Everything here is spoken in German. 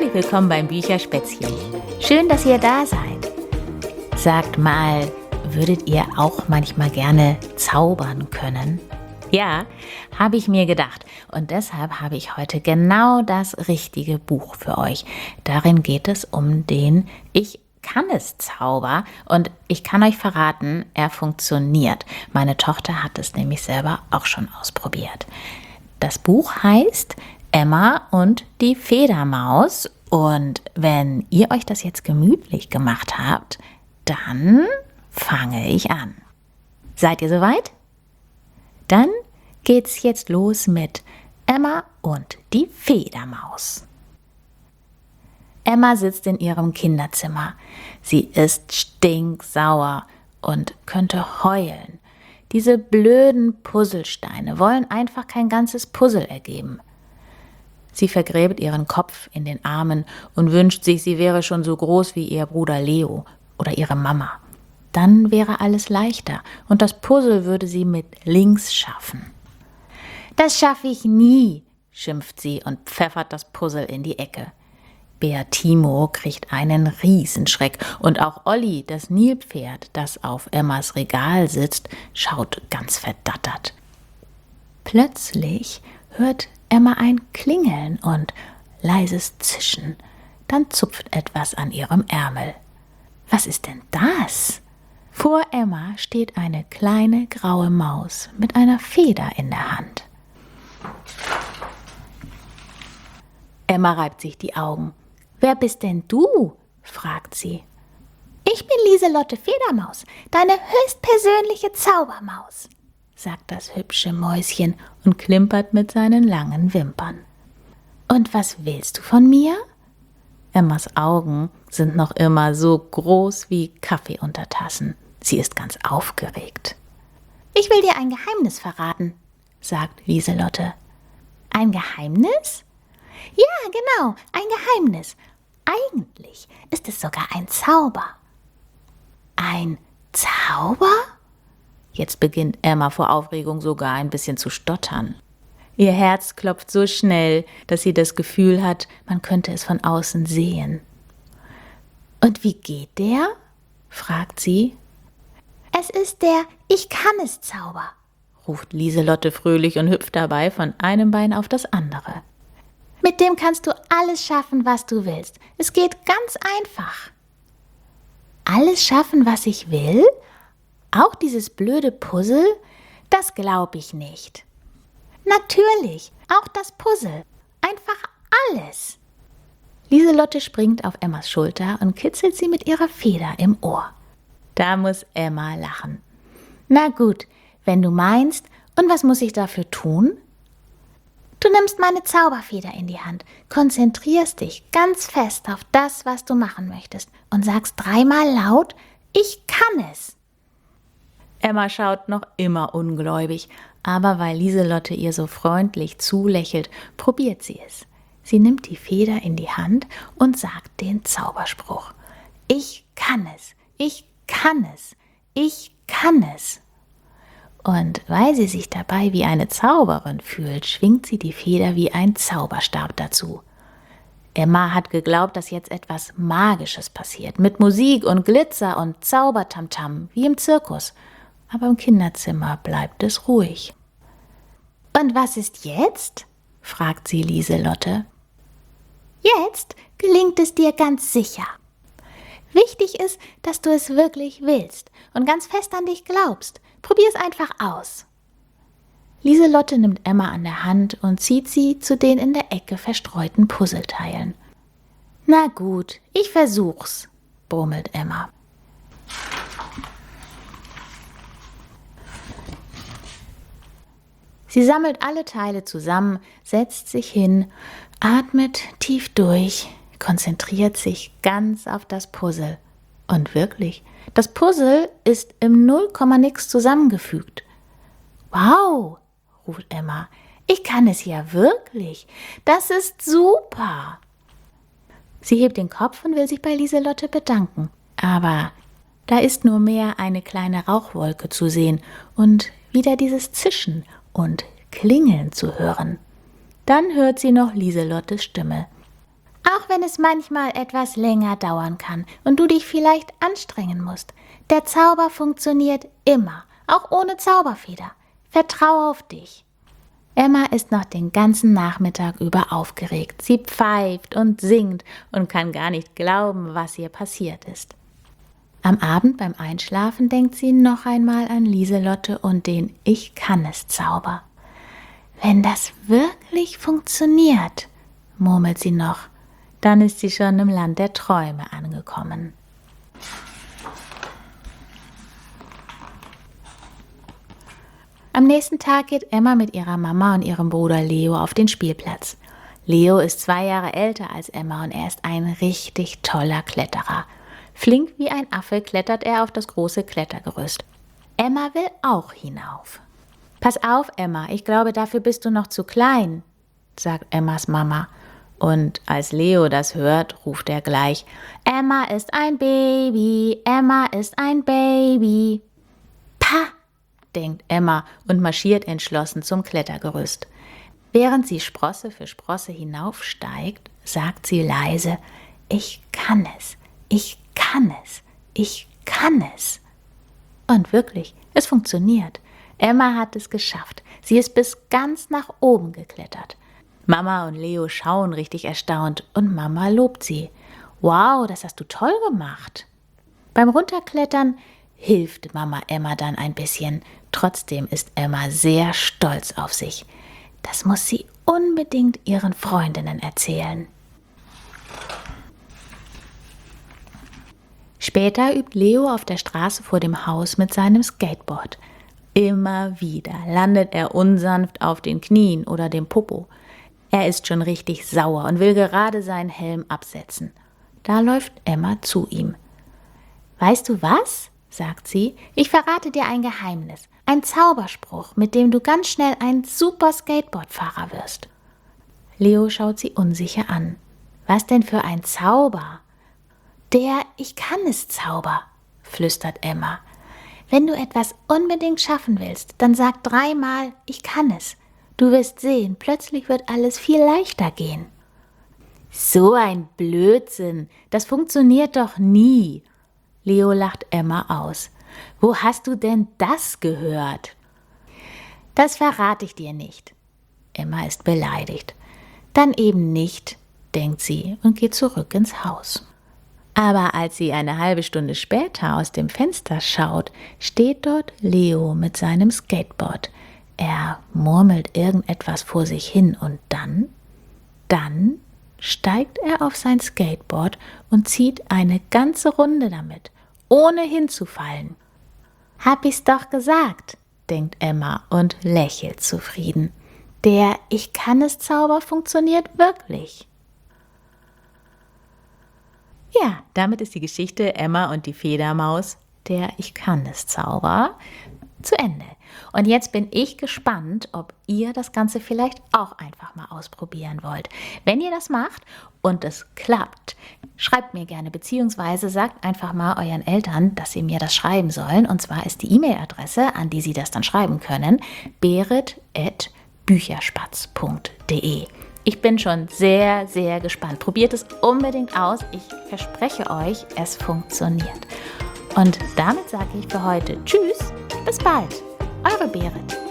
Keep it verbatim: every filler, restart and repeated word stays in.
Herzlich willkommen beim Bücherspätzchen. Schön, dass ihr da seid. Sagt mal, würdet ihr auch manchmal gerne zaubern können? Ja, habe ich mir gedacht. Und deshalb habe ich heute genau das richtige Buch für euch. Darin geht es um den Ich kann es Zauber. Und ich kann euch verraten, er funktioniert. Meine Tochter hat es nämlich selber auch schon ausprobiert. Das Buch heißt Emma und die Fledermaus. Und wenn ihr euch das jetzt gemütlich gemacht habt, dann fange ich an. Seid ihr soweit? Dann geht's jetzt los mit Emma und die Fledermaus. Emma sitzt in ihrem Kinderzimmer. Sie ist stinksauer und könnte heulen. Diese blöden Puzzlesteine wollen einfach kein ganzes Puzzle ergeben. Sie vergräbt ihren Kopf in den Armen und wünscht sich, sie wäre schon so groß wie ihr Bruder Leo oder ihre Mama. Dann wäre alles leichter und das Puzzle würde sie mit links schaffen. Das schaffe ich nie, schimpft sie und pfeffert das Puzzle in die Ecke. Beatimo kriegt einen Riesenschreck und auch Olli, das Nilpferd, das auf Emmas Regal sitzt, schaut ganz verdattert. Plötzlich hört Emma ein Klingeln und leises Zischen. Dann zupft etwas an ihrem Ärmel. Was ist denn das? Vor Emma steht eine kleine graue Maus mit einer Feder in der Hand. Emma reibt sich die Augen. »Wer bist denn du?« fragt sie. »Ich bin Lieselotte Fledermaus, deine höchstpersönliche Zaubermaus«, sagt das hübsche Mäuschen und klimpert mit seinen langen Wimpern. »Und was willst du von mir?« Emmas Augen sind noch immer so groß wie Kaffeeuntertassen. Sie ist ganz aufgeregt. »Ich will dir ein Geheimnis verraten«, sagt Lieselotte. »Ein Geheimnis?« »Ja, genau, ein Geheimnis. Eigentlich ist es sogar ein Zauber.« »Ein Zauber?« Jetzt beginnt Emma vor Aufregung sogar ein bisschen zu stottern. Ihr Herz klopft so schnell, dass sie das Gefühl hat, man könnte es von außen sehen. »Und wie geht der?« fragt sie. »Es ist der Ich-kann-es-Zauber«, ruft Lieselotte fröhlich und hüpft dabei von einem Bein auf das andere. »Mit dem kannst du alles schaffen, was du willst. Es geht ganz einfach.« »Alles schaffen, was ich will? Auch dieses blöde Puzzle? Das glaube ich nicht.« »Natürlich, auch das Puzzle. Einfach alles.« Lieselotte springt auf Emmas Schulter und kitzelt sie mit ihrer Feder im Ohr. Da muss Emma lachen. »Na gut, wenn du meinst, und was muss ich dafür tun?« »Du nimmst meine Zauberfeder in die Hand, konzentrierst dich ganz fest auf das, was du machen möchtest und sagst dreimal laut, ich kann es.« Emma schaut noch immer ungläubig, aber weil Lieselotte ihr so freundlich zulächelt, probiert sie es. Sie nimmt die Feder in die Hand und sagt den Zauberspruch. Ich kann es, ich kann es, ich kann es. Und weil sie sich dabei wie eine Zauberin fühlt, schwingt sie die Feder wie ein Zauberstab dazu. Emma hat geglaubt, dass jetzt etwas Magisches passiert, mit Musik und Glitzer und Zaubertamtam, wie im Zirkus. Aber im Kinderzimmer bleibt es ruhig. »Und was ist jetzt?« fragt sie Lieselotte. »Jetzt gelingt es dir ganz sicher. Wichtig ist, dass du es wirklich willst und ganz fest an dich glaubst. Probier es einfach aus.« Lieselotte nimmt Emma an der Hand und zieht sie zu den in der Ecke verstreuten Puzzleteilen. »Na gut, ich versuch's«, brummelt Emma. Sie sammelt alle Teile zusammen, setzt sich hin, atmet tief durch, konzentriert sich ganz auf das Puzzle. Und wirklich, das Puzzle ist im Nullkomma-Nix zusammengefügt. »Wow«, ruft Emma, »ich kann es ja wirklich. Das ist super.« Sie hebt den Kopf und will sich bei Lieselotte bedanken. Aber da ist nur mehr eine kleine Rauchwolke zu sehen und wieder dieses Zischen und Klingeln zu hören. Dann hört sie noch Lieselottes Stimme. Auch wenn es manchmal etwas länger dauern kann und du dich vielleicht anstrengen musst. Der Zauber funktioniert immer, auch ohne Zauberfeder. Vertraue auf dich. Emma ist noch den ganzen Nachmittag über aufgeregt. Sie pfeift und singt und kann gar nicht glauben, was ihr passiert ist. Am Abend beim Einschlafen denkt sie noch einmal an Lieselotte und den Ich-kann-es-Zauber. Wenn das wirklich funktioniert, murmelt sie noch, dann ist sie schon im Land der Träume angekommen. Am nächsten Tag geht Emma mit ihrer Mama und ihrem Bruder Leo auf den Spielplatz. Leo ist zwei Jahre älter als Emma und er ist ein richtig toller Kletterer. Flink wie ein Affe klettert er auf das große Klettergerüst. Emma will auch hinauf. »Pass auf, Emma, ich glaube, dafür bist du noch zu klein«, sagt Emmas Mama. Und als Leo das hört, ruft er gleich, »Emma ist ein Baby, Emma ist ein Baby.« »Pah«, denkt Emma und marschiert entschlossen zum Klettergerüst. Während sie Sprosse für Sprosse hinaufsteigt, sagt sie leise, »Ich kann es, ich kann es, ich kann es.« Und wirklich, es funktioniert. Emma hat es geschafft. Sie ist bis ganz nach oben geklettert. Mama und Leo schauen richtig erstaunt und Mama lobt sie. »Wow, das hast du toll gemacht.« Beim Runterklettern hilft Mama Emma dann ein bisschen. Trotzdem ist Emma sehr stolz auf sich. Das muss sie unbedingt ihren Freundinnen erzählen. Später übt Leo auf der Straße vor dem Haus mit seinem Skateboard. Immer wieder landet er unsanft auf den Knien oder dem Popo. Er ist schon richtig sauer und will gerade seinen Helm absetzen. Da läuft Emma zu ihm. »Weißt du was?«, sagt sie, »ich verrate dir ein Geheimnis. Ein Zauberspruch, mit dem du ganz schnell ein super Skateboardfahrer wirst.« Leo schaut sie unsicher an. »Was denn für ein Zauber?« »Der Ich-kann-es-Zauber«, flüstert Emma. »Wenn du etwas unbedingt schaffen willst, dann sag dreimal, ich kann es. Du wirst sehen, plötzlich wird alles viel leichter gehen.« »So ein Blödsinn, das funktioniert doch nie.« Leo lacht Emma aus. »Wo hast du denn das gehört?« »Das verrate ich dir nicht.« Emma ist beleidigt. »Dann eben nicht«, denkt sie und geht zurück ins Haus. Aber als sie eine halbe Stunde später aus dem Fenster schaut, steht dort Leo mit seinem Skateboard. Er murmelt irgendetwas vor sich hin und dann, dann steigt er auf sein Skateboard und zieht eine ganze Runde damit, ohne hinzufallen. »Hab ich's doch gesagt«, denkt Emma und lächelt zufrieden. Der Ich-kann-es-Zauber funktioniert wirklich. Ja, damit ist die Geschichte Emma und die Fledermaus, der Ich-kann-es-Zauber, zu Ende. Und jetzt bin ich gespannt, ob ihr das Ganze vielleicht auch einfach mal ausprobieren wollt. Wenn ihr das macht und es klappt, schreibt mir gerne, beziehungsweise sagt einfach mal euren Eltern, dass sie mir das schreiben sollen. Und zwar ist die E-Mail-Adresse, an die sie das dann schreiben können, berit at bücherspatz punkt de. Ich bin schon sehr, sehr gespannt. Probiert es unbedingt aus. Ich verspreche euch, es funktioniert. Und damit sage ich für heute Tschüss, bis bald. Eure Berit.